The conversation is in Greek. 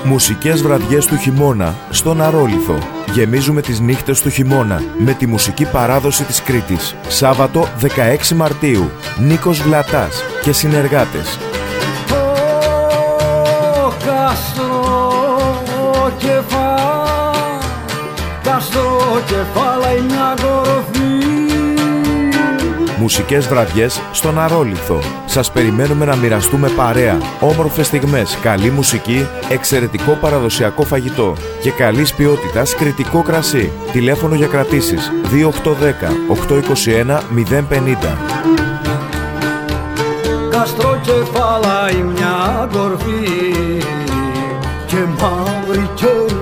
Μουσικές βραδιές του χειμώνα στον Αρόλιθο. Γεμίζουμε τις νύχτες του χειμώνα με τη μουσική παράδοση της Κρήτης. Σάββατο 16 Μαρτίου. Νίκος Βλατάς και συνεργάτες. Μουσικές βραδιές στον Αρόλιθο. Σας περιμένουμε να μοιραστούμε παρέα, όμορφες στιγμές, καλή μουσική, εξαιρετικό παραδοσιακό φαγητό και καλής ποιότητας κρητικό κρασί. Τηλέφωνο για κρατήσεις 2810 821 050. Καστροκεφάλα η μια κορφή και μαύρη